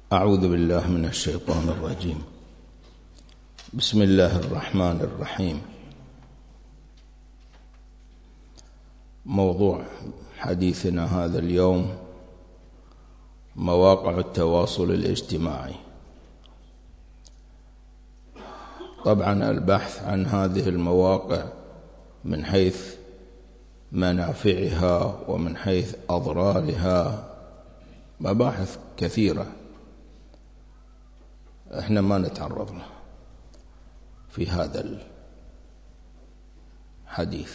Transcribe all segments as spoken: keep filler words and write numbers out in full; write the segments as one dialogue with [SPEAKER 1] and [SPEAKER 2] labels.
[SPEAKER 1] أعوذ بالله من الشيطان الرجيم. بسم الله الرحمن الرحيم. موضوع حديثنا هذا اليوم مواقع التواصل الاجتماعي. طبعا البحث عن هذه المواقع من حيث منافعها ومن حيث أضرارها مباحث كثيرة احنا ما نتعرض له في هذا الحديث،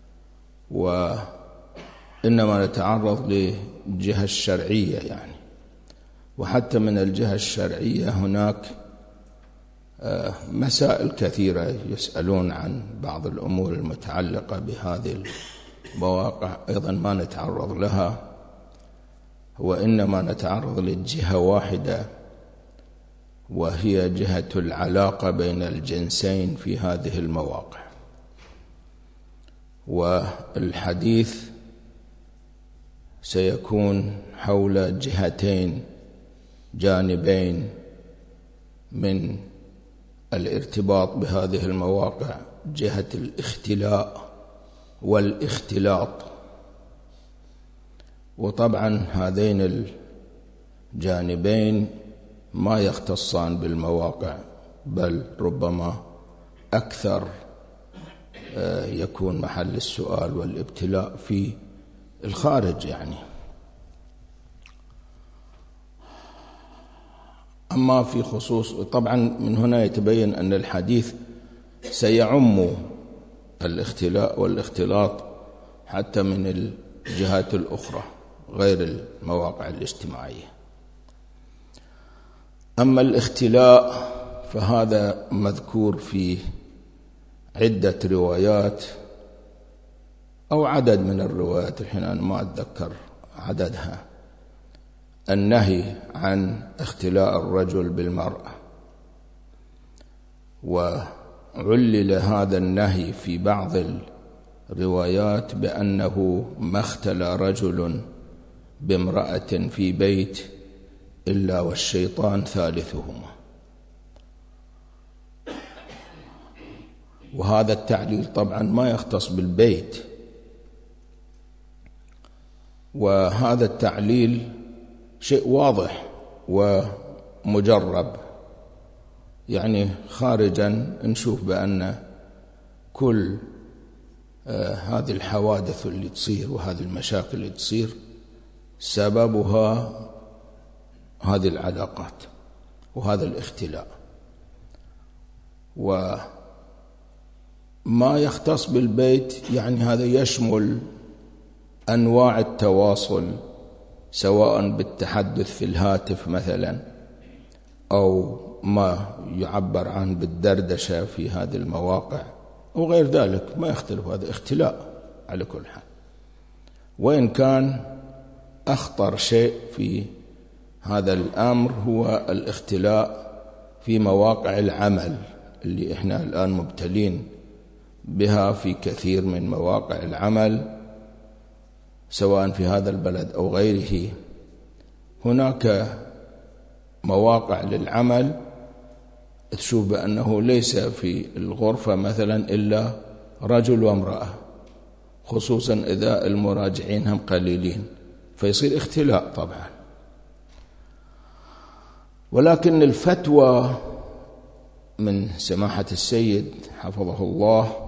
[SPEAKER 1] وإنما نتعرض للجهة الشرعية يعني. وحتى من الجهة الشرعية هناك مسائل كثيرة يسألون عن بعض الأمور المتعلقة بهذه المواقع، أيضا ما نتعرض لها، وإنما نتعرض للجهة واحدة، وهي جهة العلاقة بين الجنسين في هذه المواقع. والحديث سيكون حول جهتين جانبين من الارتباط بهذه المواقع: جهة الاختلاء والاختلاط. وطبعا هذين الجانبين ما يختصان بالمواقع، بل ربما أكثر يكون محل السؤال والابتلاء في الخارج يعني. أما في خصوص، طبعا من هنا يتبين أن الحديث سيعم الاختلاء والاختلاط حتى من الجهات الأخرى غير المواقع الاجتماعية. أما الاختلاء فهذا مذكور في عدة روايات أو عدد من الروايات، الحين أنا ما أتذكر عددها، النهي عن اختلاء الرجل بالمرأة. وعلل هذا النهي في بعض الروايات بأنه ما اختلى رجل بامرأة في بيت إلا والشيطان ثالثهما. وهذا التعليل طبعا ما يختص بالبيت، وهذا التعليل شيء واضح ومجرب يعني. خارجا نشوف بأن كل آه هذه الحوادث اللي تصير وهذه المشاكل اللي تصير سببها هذه العلاقات وهذا الاختلاء. وما يختص بالبيت يعني هذا يشمل أنواع التواصل، سواء بالتحدث في الهاتف مثلا أو ما يعبر عنه بالدردشة في هذه المواقع أو غير ذلك، ما يختلف، هذا اختلاء على كل حال. وإن كان أخطر شيء في هذا الأمر هو الاختلاء في مواقع العمل اللي إحنا الآن مبتلين بها في كثير من مواقع العمل سواء في هذا البلد أو غيره. هناك مواقع للعمل تشوف بأنه ليس في الغرفة مثلا إلا رجل وامرأة، خصوصا إذا المراجعين هم قليلين، فيصير اختلاء طبعا. ولكن الفتوى من سماحة السيد حفظه الله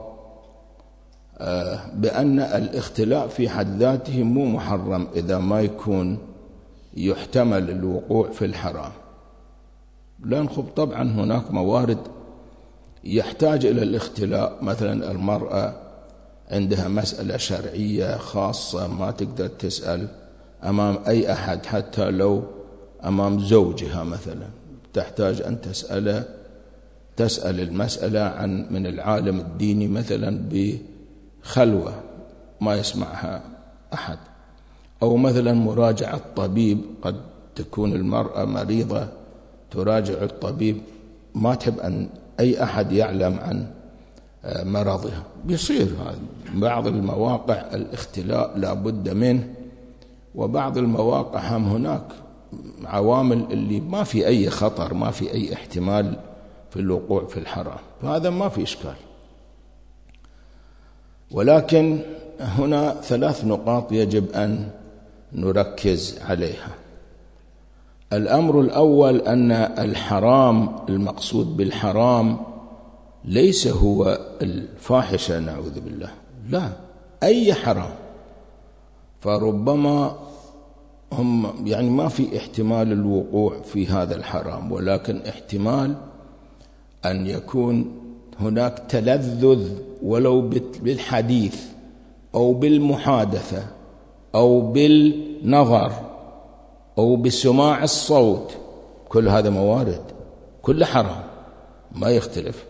[SPEAKER 1] بأن الاختلاء في حد ذاته مو محرم إذا ما يكون يحتمل الوقوع في الحرام. لا نخب، طبعا هناك موارد يحتاج إلى الاختلاء، مثلا المرأة عندها مسألة شرعية خاصة ما تقدر تسأل أمام أي أحد، حتى لو أمام زوجها مثلا تحتاج أن تسأل تسأل المسألة عن من العالم الديني مثلا بخلوة ما يسمعها أحد، أو مثلا مراجعة طبيب، قد تكون المرأة مريضة تراجع الطبيب ما تحب أن أي أحد يعلم عن مرضها، بيصير هذا. بعض المواقع الاختلاء لا بد منه، وبعض المواقع هم هناك عوامل اللي ما في أي خطر، ما في أي احتمال في الوقوع في الحرام، فهذا ما في إشكال. ولكن هنا ثلاث نقاط يجب أن نركز عليها. الأمر الأول أن الحرام، المقصود بالحرام ليس هو الفاحشة نعوذ بالله، لا، أي حرام. فربما هم يعني ما في احتمال الوقوع في هذا الحرام، ولكن احتمال أن يكون هناك تلذذ ولو بالحديث أو بالمحادثة أو بالنظر أو بسماع الصوت، كل هذا موارد، كل حرام ما يختلف.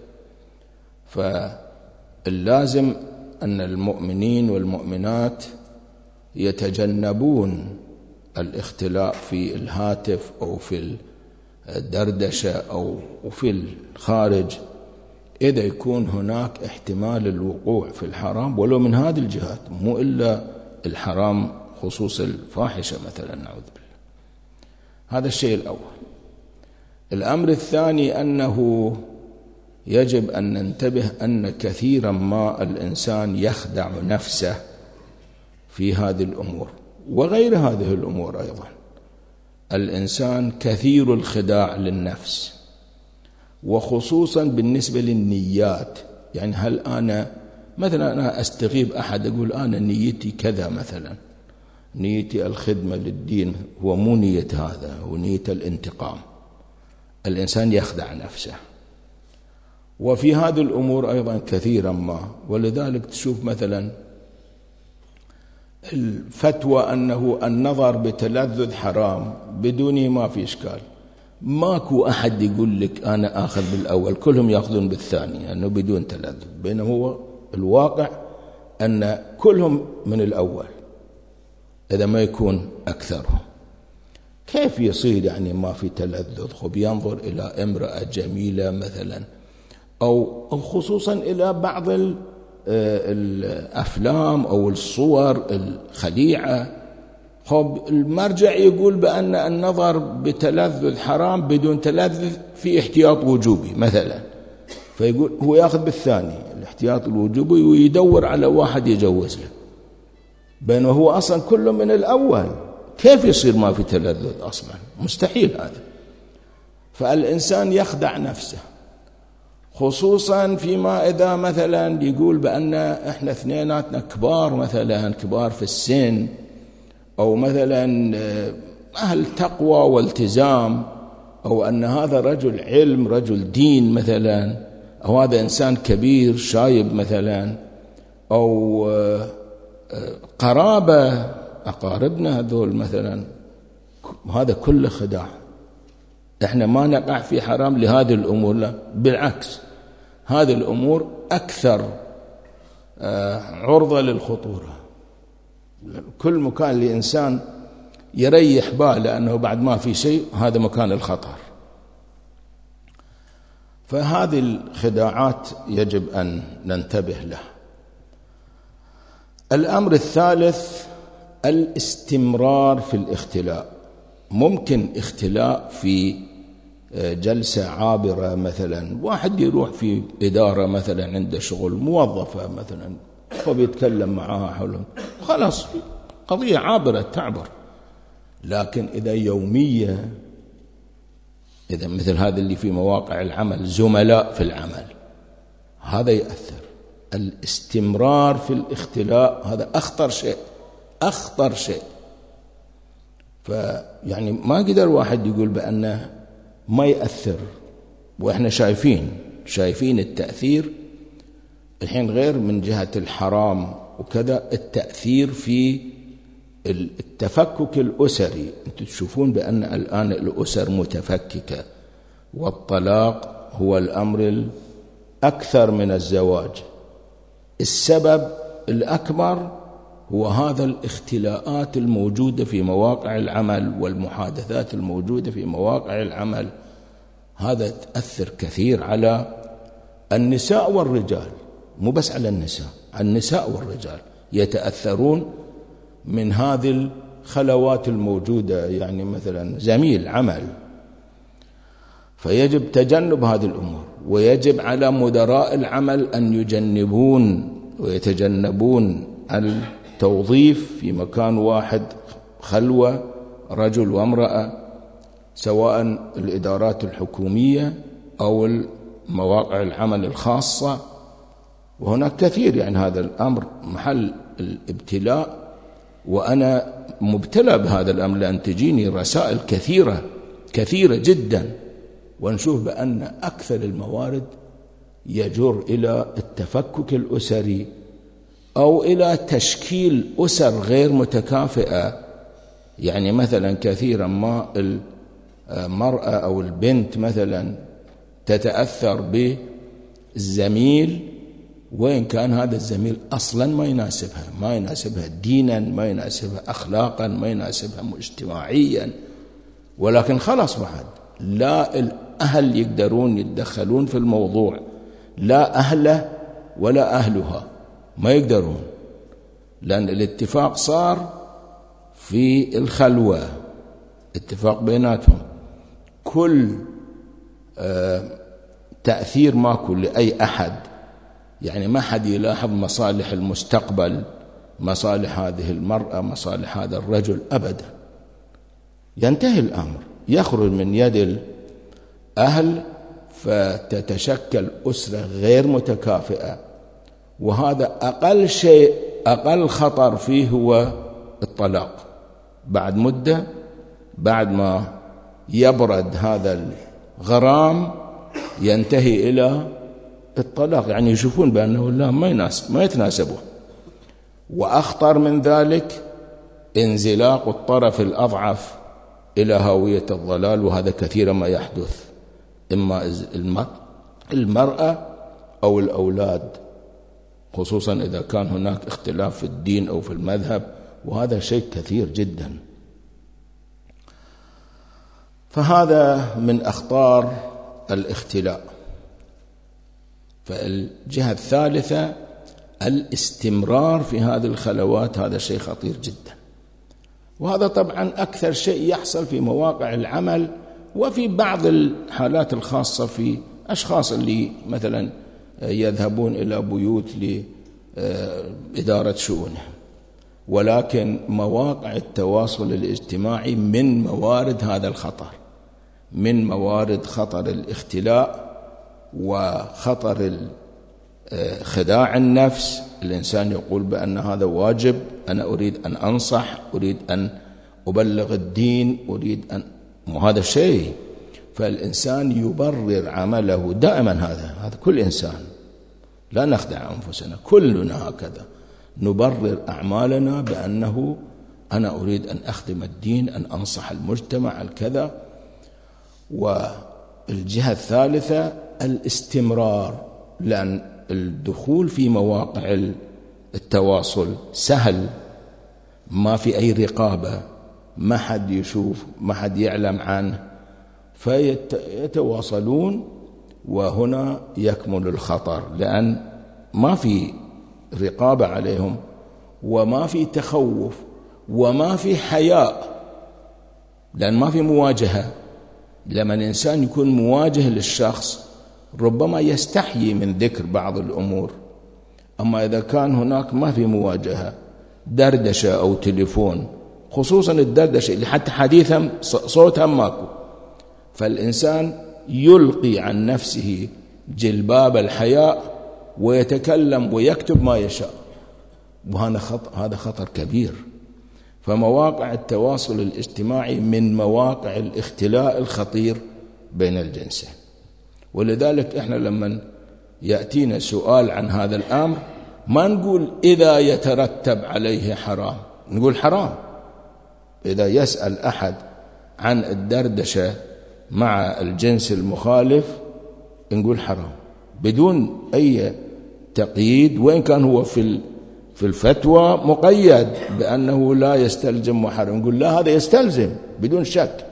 [SPEAKER 1] فاللازم أن المؤمنين والمؤمنات يتجنبون الاختلاء في الهاتف أو في الدردشة أو في الخارج إذا يكون هناك احتمال الوقوع في الحرام ولو من هذه الجهات، مو إلا الحرام خصوص الفاحشة مثلا نعوذ بالله. هذا الشيء الأول. الأمر الثاني أنه يجب أن ننتبه أن كثيرا ما الإنسان يخدع نفسه في هذه الأمور وغير هذه الأمور أيضا. الإنسان كثير الخداع للنفس، وخصوصا بالنسبة للنيات. يعني هل أنا مثلا أنا أستغيب أحد أقول أنا نيتي كذا، مثلا نيتي الخدمة للدين، هو مو نية هذا، هو نية الانتقام. الإنسان يخدع نفسه. وفي هذه الأمور أيضا كثيرا ما، ولذلك تشوف مثلا الفتوى أنه النظر بتلذذ حرام بدونه ما في إشكال، ماكو أحد يقول لك أنا آخذ بالأول، كلهم يأخذون بالثاني أنه بدون تلذذ، بينما هو الواقع أن كلهم من الأول إذا ما يكون أكثرهم. كيف يصير يعني ما في تلذذ؟ خب ينظر إلى امرأة جميلة مثلا، أو خصوصا إلى بعض الأفلام أو الصور الخديعة. خب المرجع يقول بأن النظر بتلذذ حرام، بدون تلذذ في احتياط وجوبي مثلا، فيقول هو يأخذ بالثاني الاحتياط الوجوبي ويدور على واحد يجوز له، بينما هو أصلا كله من الأول. كيف يصير ما في تلذذ أصلا؟ مستحيل هذا. فالإنسان يخدع نفسه، خصوصا فيما إذا مثلا يقول بأن إحنا اثنيناتنا كبار، مثلا كبار في السن، أو مثلا أهل تقوى والتزام، أو أن هذا رجل علم رجل دين مثلا، أو هذا إنسان كبير شايب مثلا، أو قرابة أقاربنا هذول مثلا. هذا كله خداع. إحنا ما نقع في حرام لهذه الأمور، لا بالعكس، هذه الأمور أكثر عرضة للخطورة. كل مكان لإنسان يريح باله أنه بعد ما في شيء، هذا مكان الخطر. فهذه الخداعات يجب أن ننتبه لها. الأمر الثالث الاستمرار في الاختلاء. ممكن اختلاء في جلسة عابرة مثلا، واحد يروح في إدارة مثلا عنده شغل، موظفة مثلا، وبيتكلم معها حولهم، خلاص قضية عابرة تعبر. لكن إذا يومية، إذا مثل هذا اللي في مواقع العمل، زملاء في العمل، هذا يأثر. الاستمرار في الاختلاء هذا أخطر شيء، أخطر شيء. فيعني ما قدر واحد يقول بأنه ما يأثر، وإحنا شايفين شايفين التأثير الحين، غير من جهة الحرام وكذا، التأثير في التفكك الأسري. أنتم تشوفون بأن الآن الأسر متفككة، والطلاق هو الأمر الأكثر من الزواج. السبب الأكبر هو هذا الاختلاءات الموجودة في مواقع العمل والمحادثات الموجودة في مواقع العمل. هذا تأثر كثير على النساء والرجال، مو بس على النساء، النساء والرجال يتأثرون من هذه الخلوات الموجودة، يعني مثلا زميل عمل، فيجب تجنب هذه الأمور، ويجب على مدراء العمل أن يجنبون ويتجنبون التوظيف في مكان واحد خلوة رجل وامرأة، سواء الإدارات الحكومية أو مواقع العمل الخاصة. وهناك كثير، يعني هذا الأمر محل الابتلاء، وأنا مبتلى بهذا الأمر لأن تجيني رسائل كثيرة كثيرة جدا، ونشوف بأن أكثر الموارد يجر إلى التفكك الأسري أو إلى تشكيل أسر غير متكافئة. يعني مثلا كثيرا ما المرأة أو البنت مثلا تتأثر بالزميل، وإن كان هذا الزميل أصلا ما يناسبها، ما يناسبها دينا، ما يناسبها أخلاقا، ما يناسبها اجتماعيا، ولكن خلاص بعد لا الأهل يقدرون يتدخلون في الموضوع، لا أهله ولا أهلها ما يقدرون، لأن الاتفاق صار في الخلوة، اتفاق بيناتهم، كل آه تأثير ماكو لأي أحد، يعني ما حد يلاحظ مصالح المستقبل، مصالح هذه المرأة، مصالح هذا الرجل أبدا. ينتهي الأمر، يخرج من يد الأهل فتتشكل أسرة غير متكافئة، وهذا أقل شيء، أقل خطر فيه هو الطلاق. بعد مدة، بعد ما يبرد هذا الغرام، ينتهي إلى الطلاق، يعني يشوفون بأنه لا ما يناسب، ما يتناسبه. وأخطر من ذلك انزلاق الطرف الأضعف إلى هاوية الضلال، وهذا كثيرا ما يحدث، إما المرأة أو الأولاد، خصوصا إذا كان هناك اختلاف في الدين أو في المذهب، وهذا شيء كثير جدا. فهذا من أخطار الاختلاء. فالجهة الثالثة الاستمرار في هذه الخلوات، هذا شيء خطير جدا، وهذا طبعا أكثر شيء يحصل في مواقع العمل، وفي بعض الحالات الخاصة في أشخاص اللي مثلا يذهبون إلى بيوت لإدارة شؤونهم. ولكن مواقع التواصل الاجتماعي من موارد هذا الخطر، من موارد خطر الاختلاء وخطر خداع النفس. الإنسان يقول بأن هذا واجب، أنا أريد أن أنصح، أريد أن أبلغ الدين، أريد أن، وهذا شيء. فالإنسان يبرر عمله دائما، هذا هذا كل إنسان، لا نخدع أنفسنا، كلنا هكذا نبرر أعمالنا بأنه أنا أريد أن أخدم الدين، أن أنصح المجتمع الكذا. والجهة الثالثة الاستمرار، لأن الدخول في مواقع التواصل سهل، ما في أي رقابة، ما حد يشوف، ما حد يعلم عنه، فيتواصلون، وهنا يكمن الخطر، لأن ما في رقابة عليهم، وما في تخوف، وما في حياء، لأن ما في مواجهة. لما الإنسان يكون مواجه للشخص ربما يستحيي من ذكر بعض الأمور، أما إذا كان هناك ما في مواجهة، دردشة أو تليفون، خصوصا الدردشة اللي حتى حديثهم صوتها ماكو، فالإنسان يلقي عن نفسه جلباب الحياء ويتكلم ويكتب ما يشاء، وهذا خطر، هذا خطر كبير. فمواقع التواصل الاجتماعي من مواقع الاختلاء الخطير بين الجنسين. ولذلك احنا لما يأتينا سؤال عن هذا الأمر ما نقول إذا يترتب عليه حرام، نقول حرام. إذا يسأل أحد عن الدردشة مع الجنس المخالف نقول حرام بدون أي تقييد، وإن كان هو في في الفتوى مقيد بأنه لا يستلزم محرم، نقول لا، هذا يستلزم بدون شك.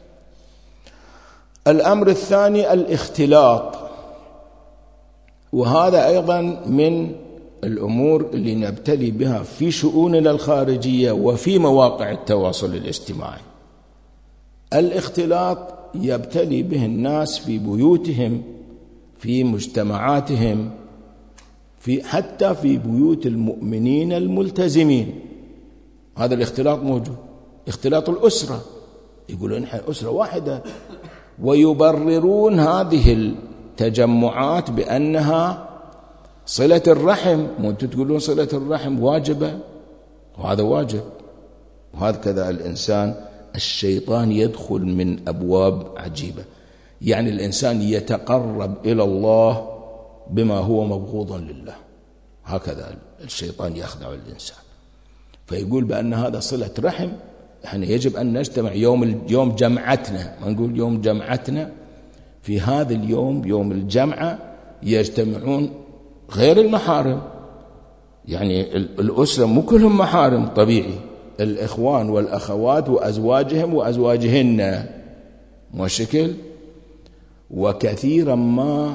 [SPEAKER 1] الأمر الثاني الاختلاط، وهذا أيضا من الأمور اللي نبتلي بها في شؤوننا الخارجية وفي مواقع التواصل الاجتماعي. الاختلاط يبتلي به الناس في بيوتهم، في مجتمعاتهم، في حتى في بيوت المؤمنين الملتزمين. هذا الاختلاط موجود. اختلاط الأسرة، يقولون نحن أسرة واحدة، ويبررون هذه التجمعات بأنها صلة الرحم. وأنتم تقولون صلة الرحم واجبة، وهذا واجب. وهكذا الإنسان الشيطان يدخل من أبواب عجيبة. يعني الإنسان يتقرب إلى الله بما هو مبغوض لله. هكذا الشيطان يخدع الإنسان، فيقول بأن هذا صلة رحم. احنا يجب أن نجتمع يوم يوم جمعتنا، ما نقول يوم جمعتنا، في هذا اليوم يوم الجمعة يجتمعون غير المحارم. يعني الأسرة مو كلهم محارم طبيعي، الإخوان والأخوات وأزواجهم وأزواجهن مشكل. وكثيرا ما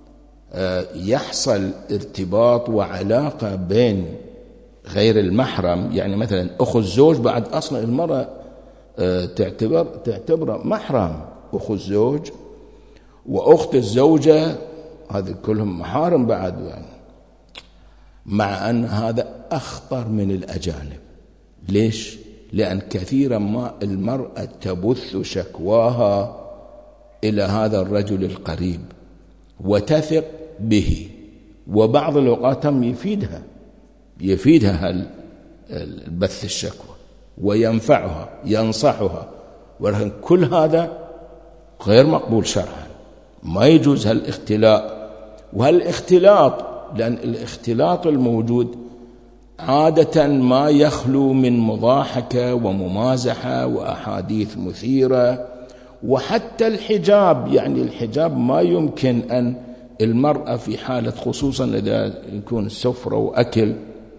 [SPEAKER 1] يحصل ارتباط وعلاقة بين غير المحرم. يعني مثلا أخو الزوج بعد أصلا المرأة تعتبر تعتبر محرم، أخو الزوج وأخت الزوجة هذه كلهم محارم بعد، يعني مع أن هذا أخطر من الأجانب. ليش؟ لأن كثيرا ما المرأة تبث شكواها إلى هذا الرجل القريب وتثق به، وبعض الأوقات يفيدها يفيدها البث الشكوى وينفعها ينصحها، ولكن كل هذا غير مقبول شرعا. ما يجوز هالاختلاط. وهالاختلاط لأن الاختلاط الموجود عادة ما يخلو من مضاحكة وممازحة وأحاديث مثيرة. وحتى الحجاب، يعني الحجاب ما يمكن أن المرأة في حالة، خصوصا إذا يكون سفرة وأكل،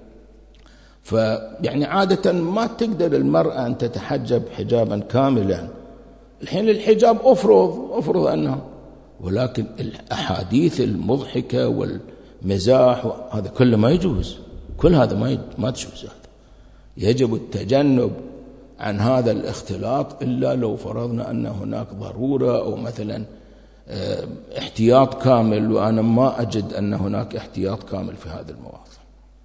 [SPEAKER 1] فيعني عادة ما تقدر المرأة أن تتحجب حجابا كاملا. الحين الحجاب أفرض أفرض أنه، ولكن الأحاديث المضحكة والمزاح هذا كله ما يجوز. كل هذا ما ما تجوز. هذا يجب التجنب عن هذا الاختلاط، إلا لو فرضنا أن هناك ضرورة أو مثلا احتياط كامل، وأنا ما أجد أن هناك احتياط كامل في هذا المواضع.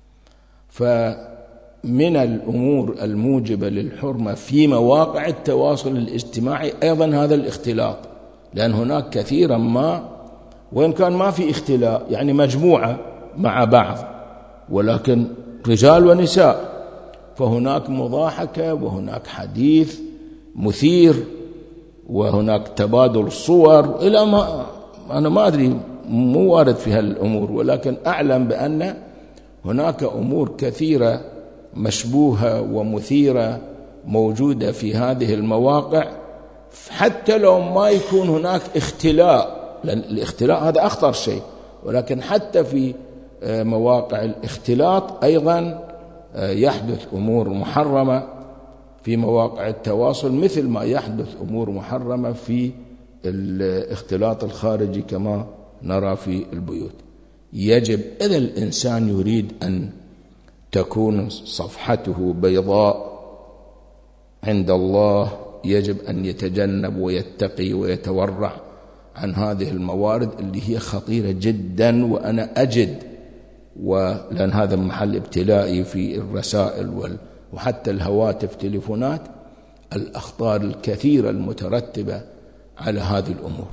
[SPEAKER 1] فمن الأمور الموجبة للحرمة في مواقع التواصل الاجتماعي أيضا هذا الاختلاط، لأن هناك كثيرا ما، وإن كان ما في اختلاط يعني مجموعة مع بعض ولكن رجال ونساء، فهناك مضاحكة وهناك حديث مثير وهناك تبادل صور إلى ما أنا ما أدري، مو وارد في هالأمور، ولكن أعلم بأن هناك أمور كثيرة مشبوهة ومثيرة موجودة في هذه المواقع، حتى لو ما يكون هناك اختلاء، لأن الاختلاء هذا أخطر شيء، ولكن حتى في مواقع الاختلاط أيضا يحدث أمور محرمة في مواقع التواصل، مثل ما يحدث أمور محرمة في الاختلاط الخارجي كما نرى في البيوت. يجب إذا الإنسان يريد أن تكون صفحته بيضاء عند الله، يجب أن يتجنب ويتقي ويتورع عن هذه الموارد اللي هي خطيرة جدا. وأنا أجد، ولأن هذا محل ابتلائي في الرسائل وال وحتى الهواتف تليفونات، الأخطار الكثيرة المترتبة على هذه الأمور.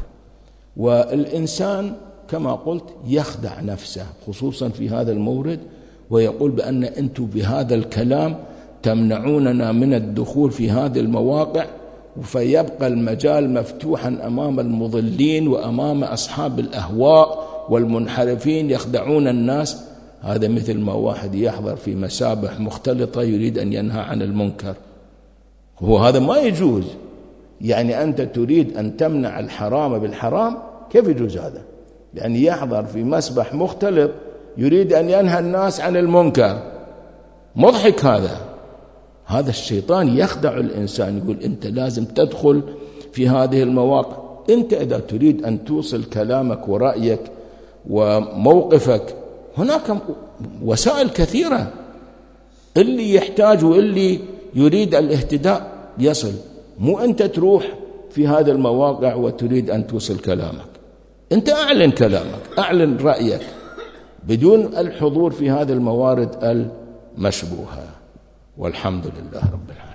[SPEAKER 1] والإنسان كما قلت يخدع نفسه خصوصا في هذا المورد، ويقول بأن أنتم بهذا الكلام تمنعوننا من الدخول في هذه المواقع، فيبقى المجال مفتوحا أمام المضلين وأمام أصحاب الأهواء والمنحرفين يخدعون الناس. هذا مثل ما واحد يحضر في مسابح مختلطة يريد أن ينهى عن المنكر، هو هذا ما يجوز. يعني أنت تريد أن تمنع الحرام بالحرام، كيف يجوز هذا؟ يعني يحضر في مسبح مختلط يريد أن ينهى الناس عن المنكر، مضحك هذا. هذا الشيطان يخدع الإنسان، يقول أنت لازم تدخل في هذه المواقع. أنت إذا تريد أن توصل كلامك ورأيك وموقفك، هناك وسائل كثيرة، اللي يحتاج واللي يريد الاهتداء يصل. مو أنت تروح في هذه المواقع وتريد أن توصل كلامك، أنت أعلن كلامك، أعلن رأيك بدون الحضور في هذه الموارد المشبوهة. والحمد لله رب العالمين.